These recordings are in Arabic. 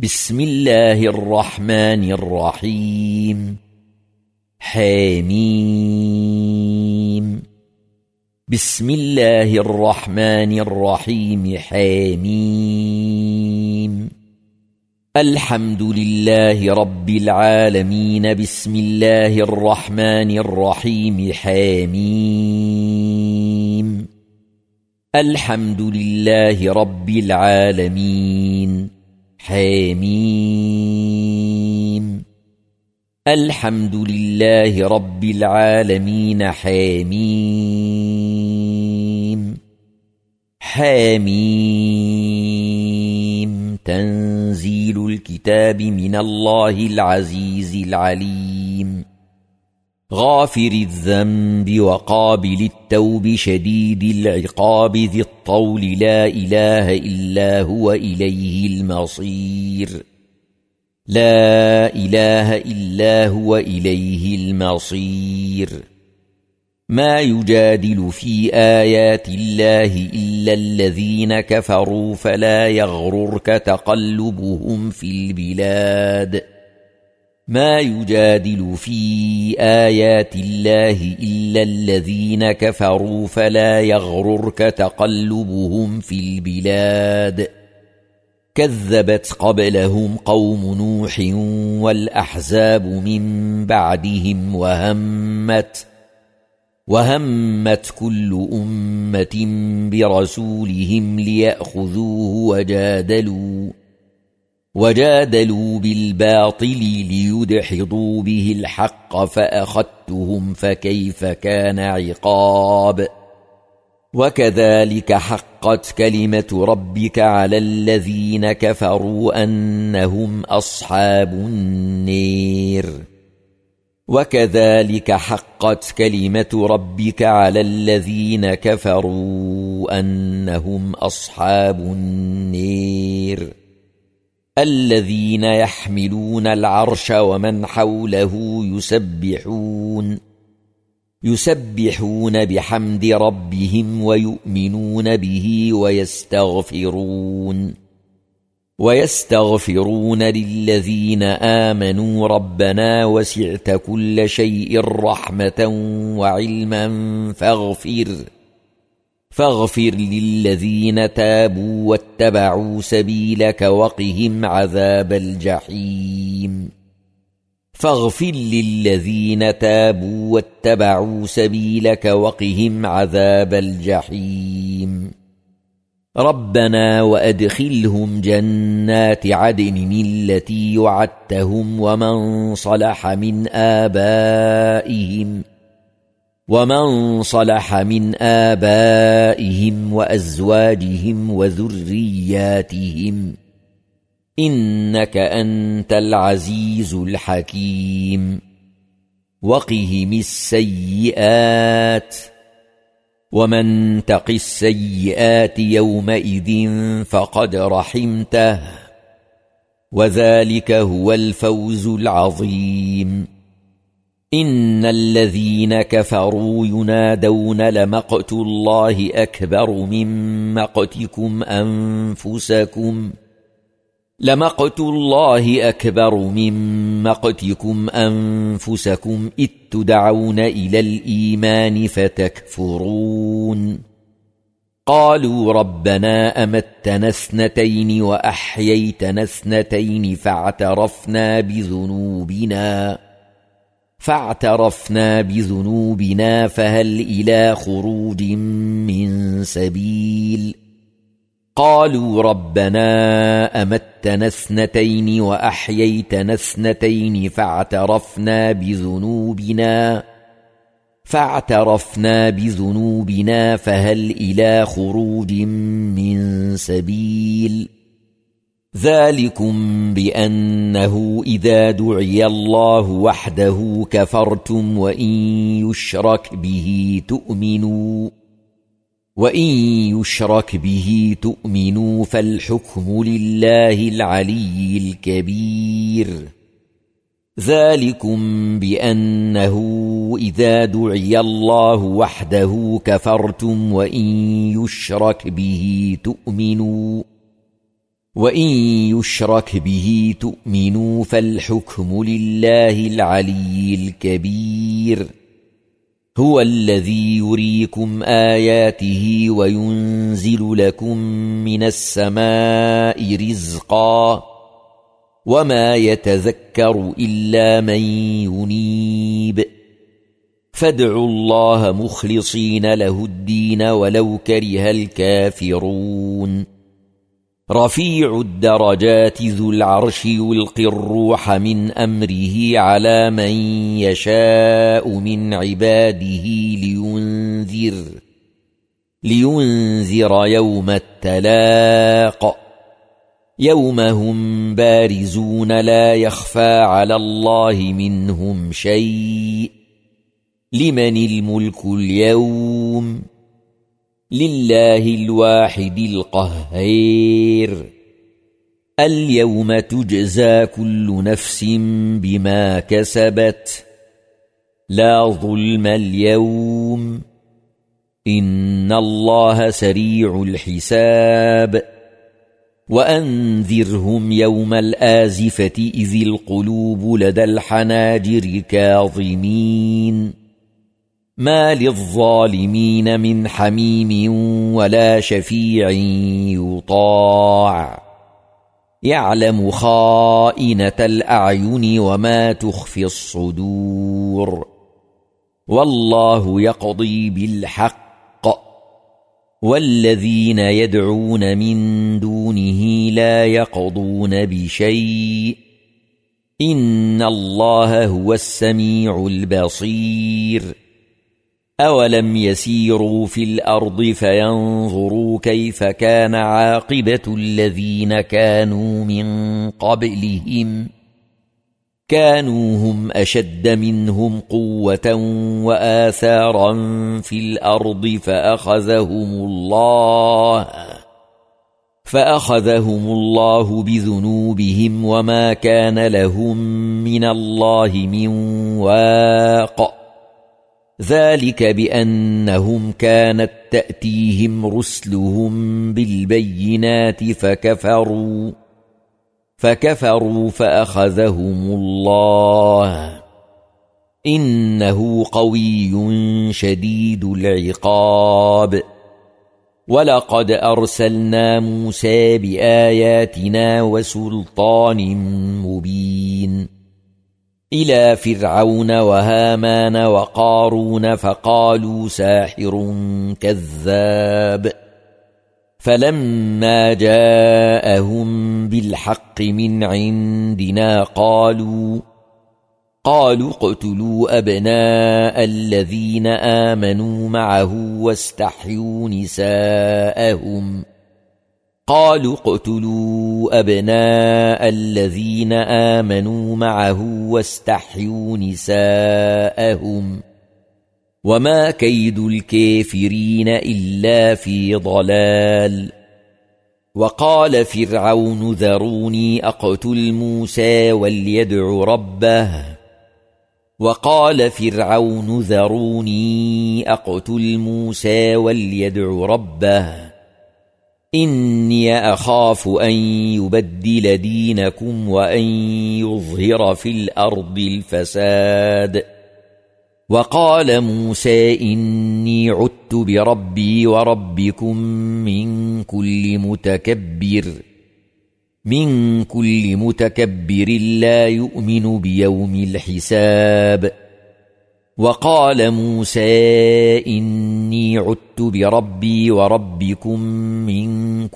بسم الله الرحمن الرحيم. حميم. بسم الله الرحمن الرحيم. حميم. الحمد لله رب العالمين. بسم الله الرحمن الرحيم. حميم. الحمد لله رب العالمين. حميم. الحمد لله رب العالمين. حميم. حميم. تنزيل الكتاب من الله العزيز العليم. غافر الذنب وقابل التوب شديد العقاب ذي الطول لا إله إلا هو إليه المصير. لا إله إلا هو إليه المصير. ما يجادل في آيات الله إلا الذين كفروا فلا يغررك تقلبهم في البلاد. ما يجادل في آيات الله إلا الذين كفروا فلا يغررك تقلبهم في البلاد. كذبت قبلهم قوم نوح والأحزاب من بعدهم وهمت كل أمة برسولهم ليأخذوه وجادلوا بالباطل ليدحضوا به الحق فأخذتهم فكيف كان عقاب. وكذلك حقت كلمة ربك على الذين كفروا أنهم أصحاب النير. وكذلك حقت كلمة ربك على الذين كفروا أنهم أصحاب النير. الذين يحملون العرش ومن حوله يسبحون بحمد ربهم ويؤمنون به ويستغفرون للذين آمنوا ربنا وسعت كل شيء رحمة وعلما فاغفر للذين تابوا واتبعوا سبيلك وقهم عذاب الجحيم. فاغفر للذين تابوا واتبعوا سبيلك وقهم عذاب الجحيم. ربنا وأدخلهم جنات عدن التي وعدتهم ومن صلح من آبائهم وأزواجهم وذرياتهم إنك أنت العزيز الحكيم. وقهم السيئات ومن تق السيئات يومئذ فقد رحمته وذلك هو الفوز العظيم. إن الذين كفروا ينادون لمقت الله أكبر من مقتكم أنفسكم إذ تدعون إلى الإيمان فتكفرون. قالوا ربنا أمتنا اثنتين وأحييتنا اثنتين فاعترفنا بذنوبنا فهل إلى خروج من سبيل. قالوا ربنا أمتنا اثنتين وأحييتنا اثنتين فاعترفنا بذنوبنا فهل إلى خروج من سبيل. ذلكم بأنه إذا دعي الله وحده كفرتم وإن يشرك به تؤمنوا فالحكم لله العلي الكبير. ذلكم بأنه إذا دعي الله وحده كفرتم وإن يشرك به تؤمنوا وإن يشرك به تؤمنوا فالحكم لله العلي الكبير هو الذي يريكم آياته وينزل لكم من السماء رزقا وما يتذكر إلا من ينيب فادعوا الله مخلصين له الدين ولو كره الكافرون رفيع الدرجات ذو العرش يلقي الروح من أمره على من يشاء من عباده لينذر يوم التلاق يوم هم بارزون لا يخفى على الله منهم شيء لمن الملك اليوم لله الواحد القهار اليوم تجزى كل نفس بما كسبت لا ظلم اليوم إن الله سريع الحساب وأنذرهم يوم الآزفة إذ القلوب لدى الحناجر كاظمين ما للظالمين من حميم ولا شفيع يطاع يعلم خائنة الأعين وما تخفي الصدور والله يقضي بالحق والذين يدعون من دونه لا يقضون بشيء إن الله هو السميع البصير أولم يسيروا في الأرض فينظروا كيف كان عاقبة الذين كانوا من قبلهم كانوا هم أشد منهم قوة وآثارا في الأرض فأخذهم الله بذنوبهم وما كان لهم من الله من واق ذلك بأنهم كانت تأتيهم رسلهم بالبينات فكفروا فأخذهم الله إنه قوي شديد العقاب ولقد أرسلنا موسى بآياتنا وسلطان مبين إلى فرعون وهامان وقارون فقالوا ساحر كذاب فلما جاءهم بالحق من عندنا قالوا اقتلوا أبناء الذين آمنوا معه واستحيوا نساءهم وما كيد الكافرين إلا في ضلال وقال فرعون ذروني أقتل موسى وليدع ربه إني أخاف أن يبدل دينكم وأن يظهر في الأرض الفساد وقال موسى إني عدت بربي وربكم من كل متكبر لا يؤمن بيوم الحساب وقال موسى إني عدت بربي وربكم من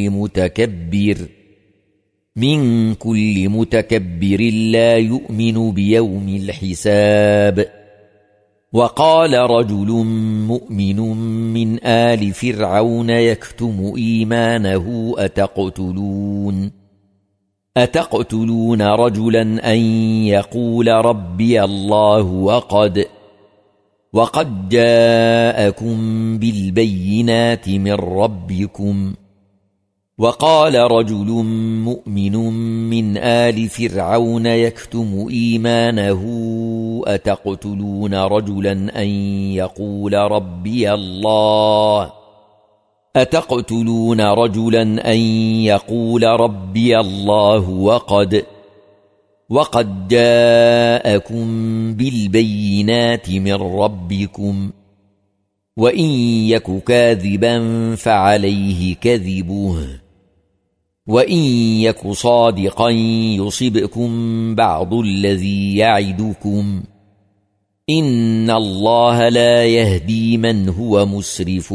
كل متكبر لا يؤمن بيوم الحساب وقال رجل مؤمن من آل فرعون يكتم إيمانه أتقتلون رجلا أن يقول ربي الله وقد جاءكم بالبينات من ربكم وقال رجل مؤمن من آل فرعون يكتم إيمانه أتقتلون رجلا أن يقول ربي الله أتقتلون رجلا أن يقول ربي الله وقد جاءكم بالبينات من ربكم وإن يك كاذبا فعليه كذبه وإن يك صادقا يصبكم بعض الذي يعدكم إن الله لا يهدي من هو مسرف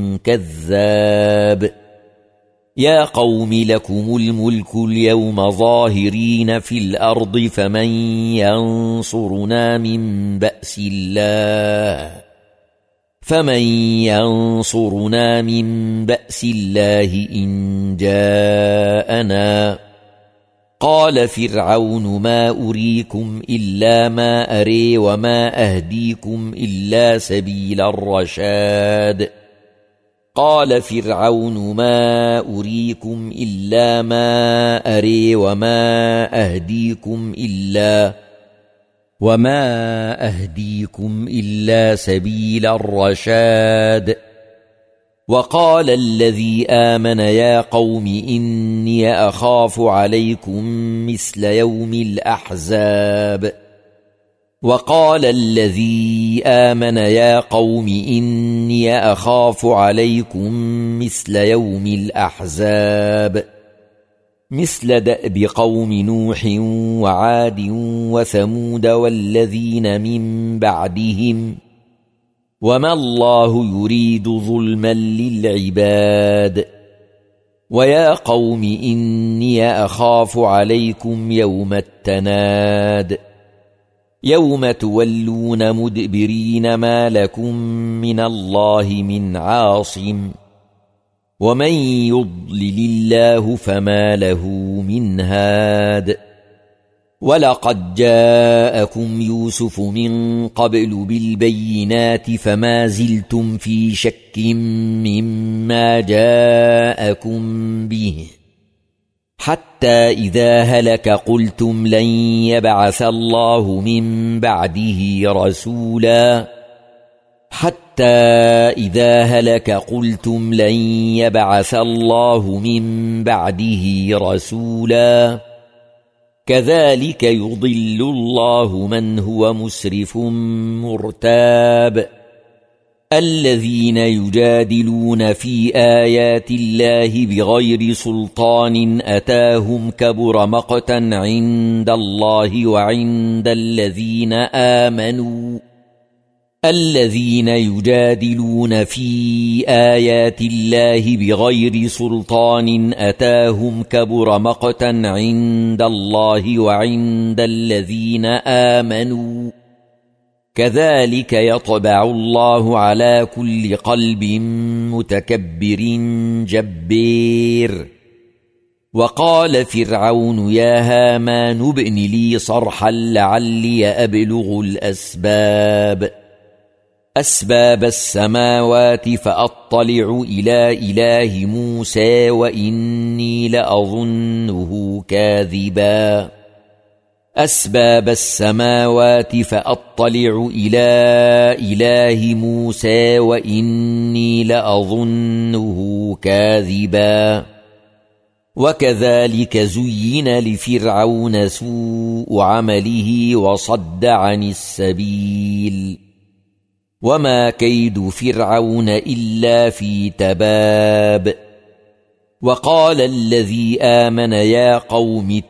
كذاب يا قوم لكم الملك اليوم ظاهرين في الأرض فمن ينصرنا من بأس الله إن جاءنا قال فرعون ما أريكم إلا ما أري وما أهديكم إلا سبيل الرشاد قال فرعون ما أريكم إلا ما أري وما أهديكم إلا سبيل الرشاد وقال الذي آمن يا قوم إني أخاف عليكم مثل يوم الأحزاب وقال الذي آمن يا قوم إني أخاف عليكم مثل يوم الأحزاب مثل دأب قوم نوح وعاد وثمود والذين من بعدهم وما الله يريد ظلما للعباد ويا قوم إني أخاف عليكم يوم التناد يوم تولون مدبرين ما لكم من الله من عاصم ومن يضلل الله فما له من هاد ولقد جاءكم يوسف من قبل بالبينات فما زلتم في شك مما جاءكم به حتى إذا هلك قلتم لن يبعث الله من بعده رسولا كذلك يضل الله من هو مسرف مرتاب الذين يجادلون في آيات الله بغير سلطان أتاهم كبر مقتا عند الله وعند الذين آمنوا الذين يجادلون في آيات الله بغير سلطان أتاهم كبر مقتا عند الله وعند الذين آمنوا كذلك يطبع الله على كل قلب متكبر جبير وقال فرعون يا هامان ابن لي صرحا لعلي أبلغ أسباب السماوات فأطلع إلى إله موسى وإني لأظنه كاذبا أسباب السماوات فأطلع إلى إله موسى وإني لأظنه كاذبا وكذلك زين لفرعون سوء عمله وصد عن السبيل وما كيد فرعون إلا في تباب وقال الذي آمن يا قوم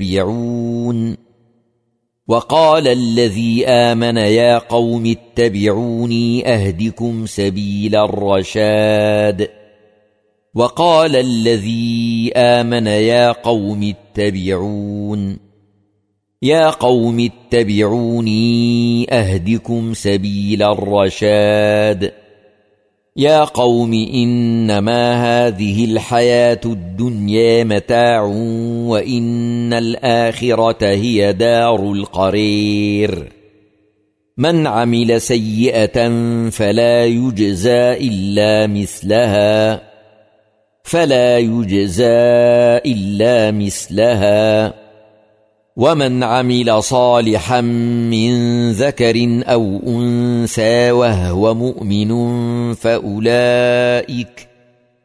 اتبعوني أهدكم سبيل الرشاد وقال الذي آمن يا قوم اتبعوني أهدكم سبيل الرشاد يا قوم إنما هذه الحياة الدنيا متاع وإن الآخرة هي دار القرير من عمل سيئة فلا يجزى إلا مثلها ومن عمل صالحا من ذكر أو أنثى وهو مؤمن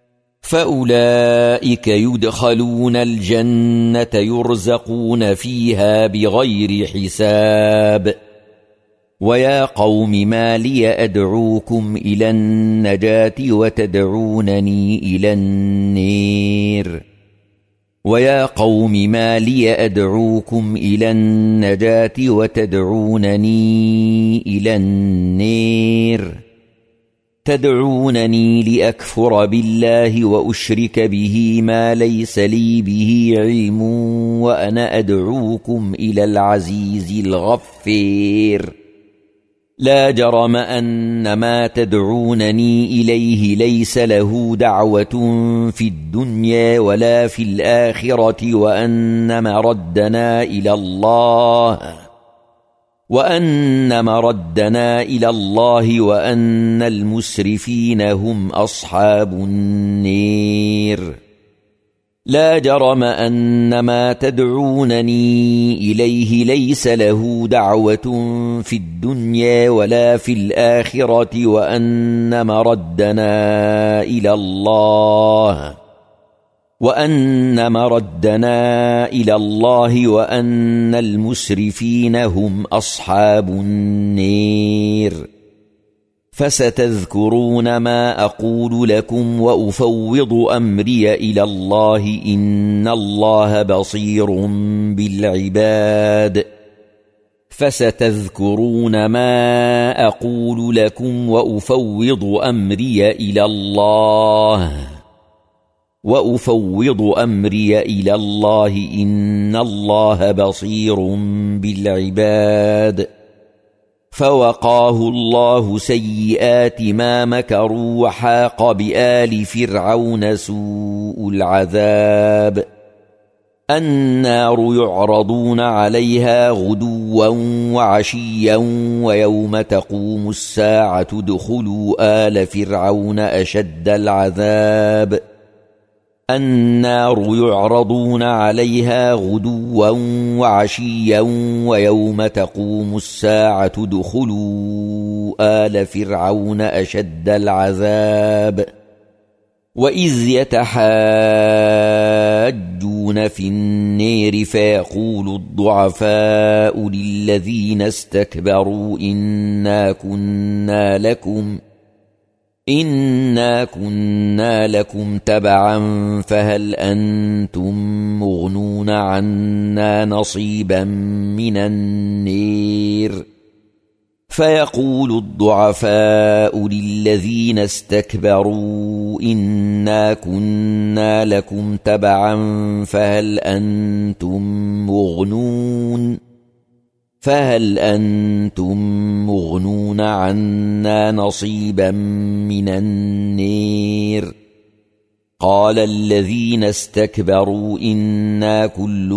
فأولئك يدخلون الجنة يرزقون فيها بغير حساب. ويا قوم ما لي أدعوكم إلى النجاة وتدعونني إلى النير ويا قوم ما لي أدعوكم إلى النجاة وتدعونني إلى النير تدعونني لأكفر بالله وأشرك به ما ليس لي به علم وأنا أدعوكم إلى العزيز الغفير. لا جرم أن ما تدعونني إليه ليس له دعوة في الدنيا ولا في الآخرة وأن مردنا إلى الله وأن المسرفين هم أصحاب النير. لا جرم أن ما تدعونني إليه ليس له دعوة في الدنيا ولا في الآخرة وأن مردنا إلى الله وأن المسرفين هم أصحاب النير. فستذكرون ما أقول لكم وأفوض أمري إلى الله إن الله بصير بالعباد. فستذكرون ما أقول لكم وأفوض أمري إلى الله إن الله بصير بالعباد. فوقاه الله سيئات ما مكروا وحاق بآل فرعون سوء العذاب. النار يعرضون عليها غدوا وعشيا ويوم تقوم الساعة ادخلوا آل فرعون أشد العذاب. النار يعرضون عليها غدوا وعشيا ويوم تقوم الساعة ادخلوا آل فرعون أشد العذاب. وإذ يتحاجون في النير فيقول الضعفاء للذين استكبروا إنا كنا لكم تبعا فهل أنتم مغنون عنا نصيبا من النير. فيقول الضعفاء للذين استكبروا إنا كنا لكم تبعا فهل أنتم مغنون عنا نصيبا من النير. قال الذين استكبروا إنا كل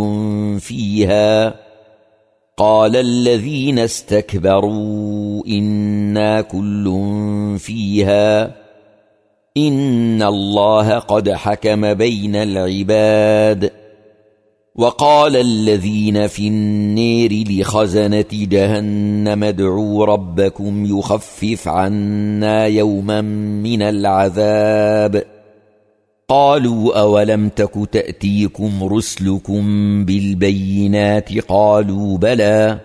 فيها إن الله قد حكم بين العباد. وقال الذين في النير لخزنة جهنم ادعوا ربكم يخفف عنا يوما من العذاب. قالوا أولم تك تأتيكم رسلكم بالبينات قالوا بلى.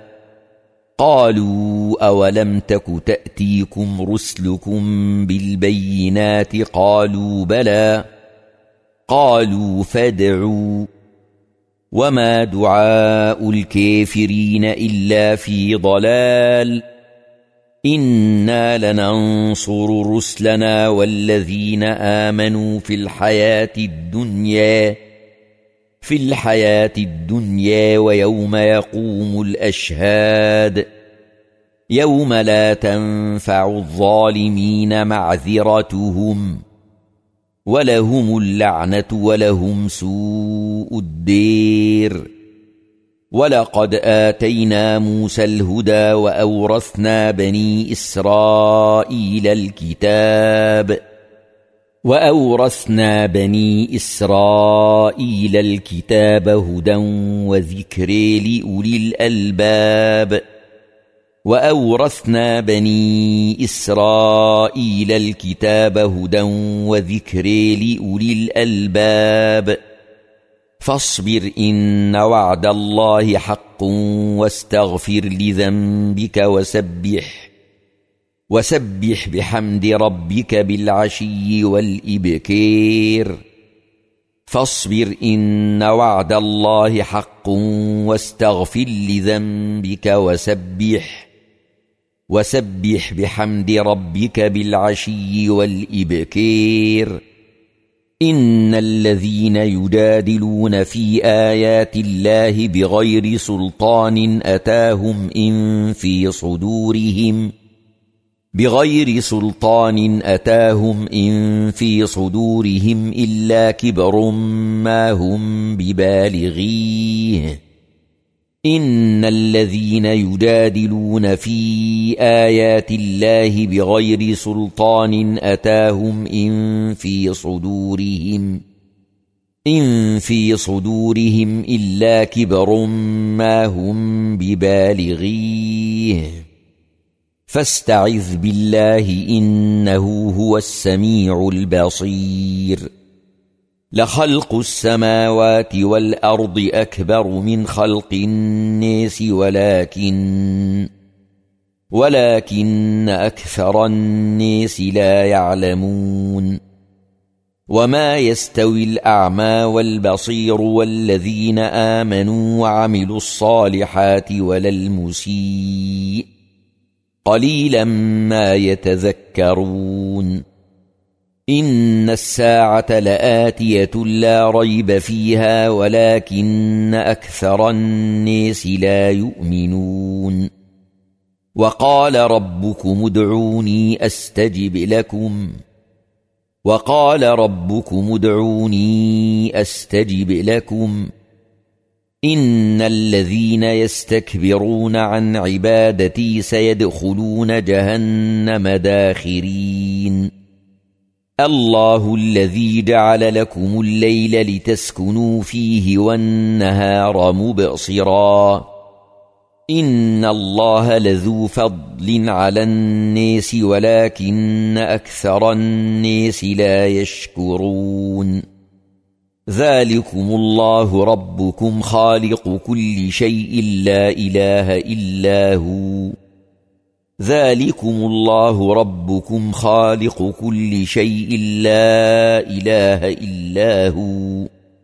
قالوا فادعوا. وما دعاء الكافرين إلا في ضلال. إنا لننصر رسلنا والذين آمنوا في الحياة الدنيا ويوم يقوم الأشهاد. يوم لا تنفع الظالمين معذرتهم ولهم اللعنة ولهم سوء الدير. ولقد آتينا موسى الهدى وأورثنا بني إسرائيل الكتاب هدى وذكر لأولي الألباب. وأورثنا بني إسرائيل الكتاب هدى وذكر لأولي الألباب فاصبر إن وعد الله حق واستغفر لذنبك وسبح بحمد ربك بالعشي والإبكار فاصبر إن وعد الله حق واستغفر لذنبك وسبح بحمد ربك بالعشي والإبكار إن الذين يجادلون في آيات الله بغير سلطان أتاهم إن في صدورهم إلا كبر ما هم ببالغيه إن الذين يجادلون في آيات الله بغير سلطان أتاهم إن في صدورهم إلا كبر ما هم ببالغيه فاستعذ بالله إنه هو السميع البصير لخلق السماوات والأرض أكبر من خلق الناس ولكن أكثر الناس لا يعلمون وما يستوي الأعمى والبصير والذين آمنوا وعملوا الصالحات ولا المسيء قليلا ما يتذكرون إن الساعة لآتية لا ريب فيها ولكن أكثر الناس لا يؤمنون وقال ربكم ادعوني أستجب لكم إن الذين يستكبرون عن عبادتي سيدخلون جهنم داخرين الله الذي جعل لكم الليل لتسكنوا فيه والنهار مبصرا إن الله لذو فضل على الناس ولكن أكثر الناس لا يشكرون ذلكم الله ربكم خالق كل شيء لا إله إلا هو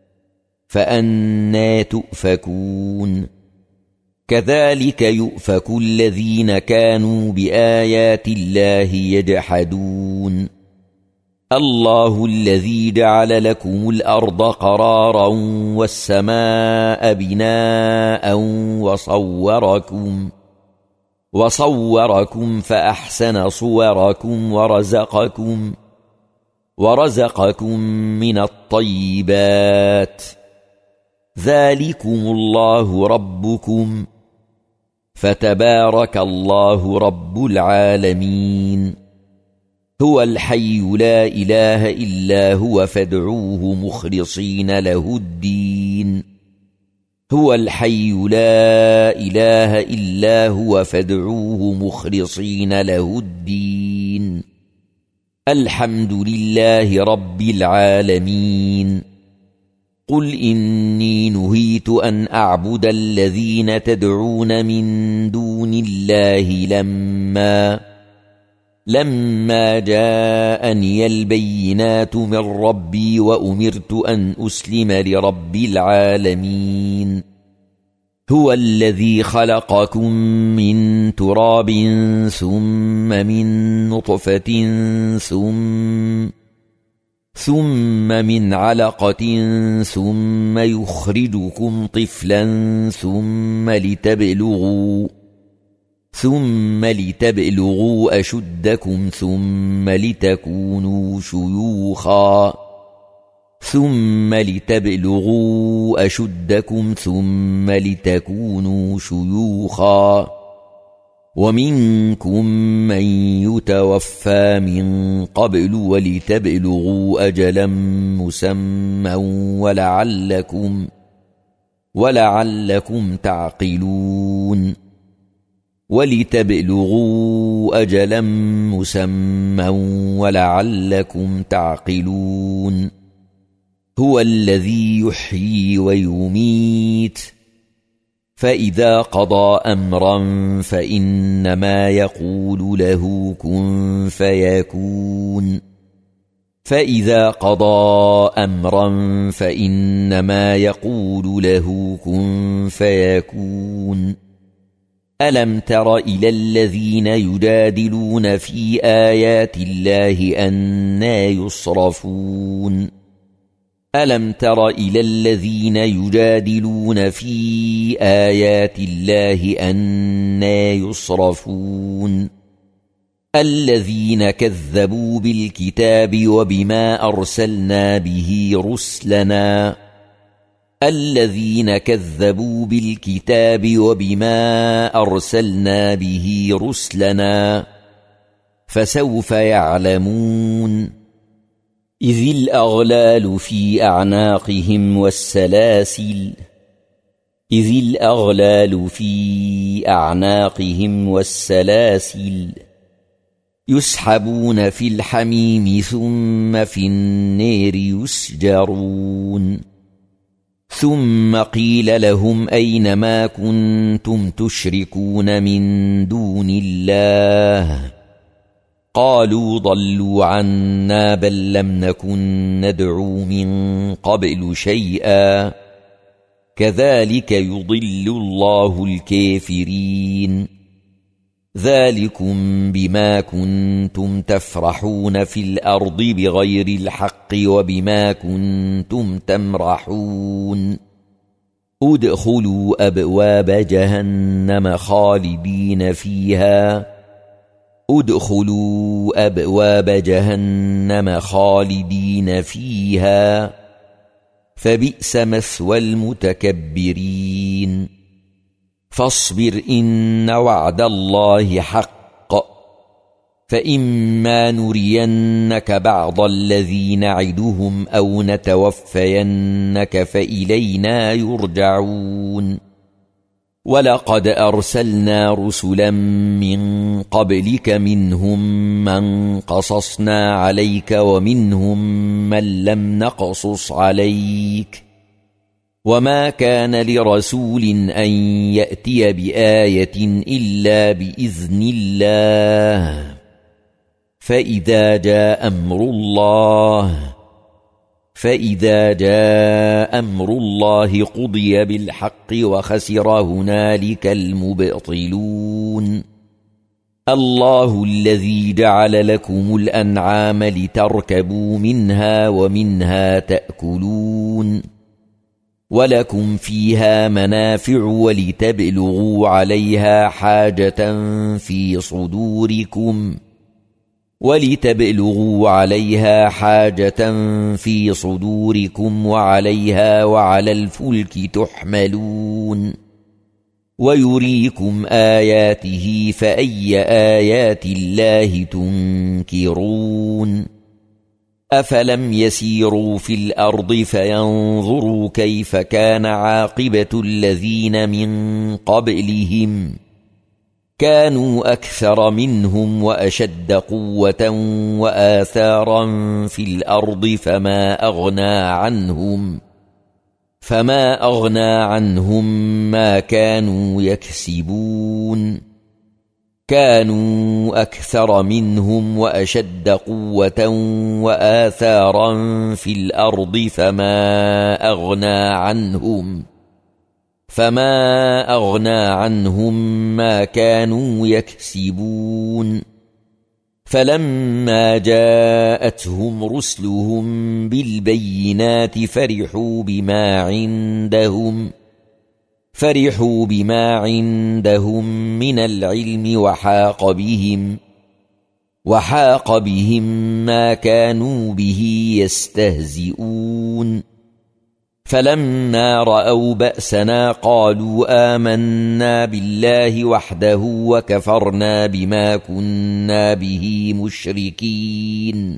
فأنى تؤفكون كذلك يؤفك الذين كانوا بآيات الله يجحدون الله الذي جعل لكم الأرض قرارا والسماء بناء وصوركم فأحسن صوركم ورزقكم من الطيبات ذلكم الله ربكم فتبارك الله رب العالمين هو الحي لا إله إلا هو فادعوه مخلصين له الدين الحمد لله رب العالمين قل إني نهيت أن أعبد الذين تدعون من دون الله لما جاءني البينات من ربي وأمرت أن أسلم لرب العالمين هو الذي خلقكم من تراب ثم من نطفة ثم من علقة ثم يخرجكم طفلا ثم لتبلغوا أشدكم ثم لتكونوا شيوخا ومنكم من يتوفى من قبل ولتبلغوا أجلا مسمى ولعلكم تعقلون ولتبلغوا أجلا مسمى ولعلكم تعقلون هو الذي يحيي ويميت فإذا قضى أمرا فإنما يقول له كن فيكون فإذا قضى أمرا فإنما يقول له كن فيكون ألم تر إلى الذين يجادلون في آيات الله أنى يصرفون ألم تر إلى الذين يجادلون في آيات الله أنى يصرفون الذين كذبوا بالكتاب وبما أرسلنا به رسلنا الذين كذبوا بالكتاب وبما أرسلنا به رسلنا فسوف يعلمون إذ الأغلال في أعناقهم والسلاسل يسحبون في الحميم ثم في النار يسجرون ثم قيل لهم أين ما كنتم تشركون من دون الله قالوا ضلوا عنا بل لم نكن ندعو من قبل شيئا كذلك يضل الله الكافرين ذلكم بما كنتم تفرحون في الأرض بغير الحق وبما كنتم تمرحون ادخلوا أبواب جهنم خالدين فيها فبئس مثوى المتكبرين فاصبر إن وعد الله حق فإما نرينك بعض الذي نعدهم أو نتوفينك فإلينا يرجعون ولقد أرسلنا رسلا من قبلك منهم من قصصنا عليك ومنهم من لم نقصص عليك وما كان لرسول أن يأتي بآية إلا بإذن الله فإذا جاء أمر الله قضي بالحق وخسر هنالك المبطلون الله الذي جعل لكم الأنعام لتركبوا منها ومنها تأكلون ولكم فيها منافع ولتبلغوا عليها حاجة في صدوركم وعليها وعلى الفلك تحملون ويريكم آياته فأي آيات الله تنكرون أفلم يسيروا في الأرض فينظروا كيف كان عاقبة الذين من قبلهم كانوا أكثر منهم وأشد قوة وآثارا في الأرض فما أغنى عنهم ما كانوا يكسبون كانوا أكثر منهم وأشد قوة وآثارا في الأرض فما أغنى عنهم ما كانوا يكسبون فلما جاءتهم رسلهم بالبينات فرحوا بما عندهم من العلم وحاق بهم ما كانوا به يستهزئون فلما رأوا بأسنا قالوا آمنا بالله وحده وكفرنا بما كنا به مشركين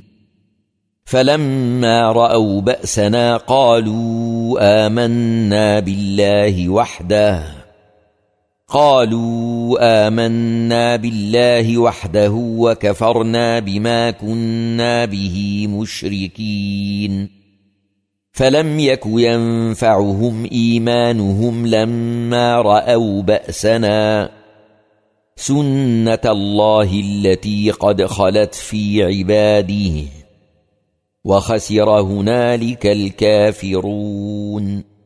قالوا آمنا بالله وحده وكفرنا بما كنا به مشركين فلم يك ينفعهم إيمانهم لما رأوا بأسنا سنة الله التي قد خلت في عباده وخسر هنالك الكافرون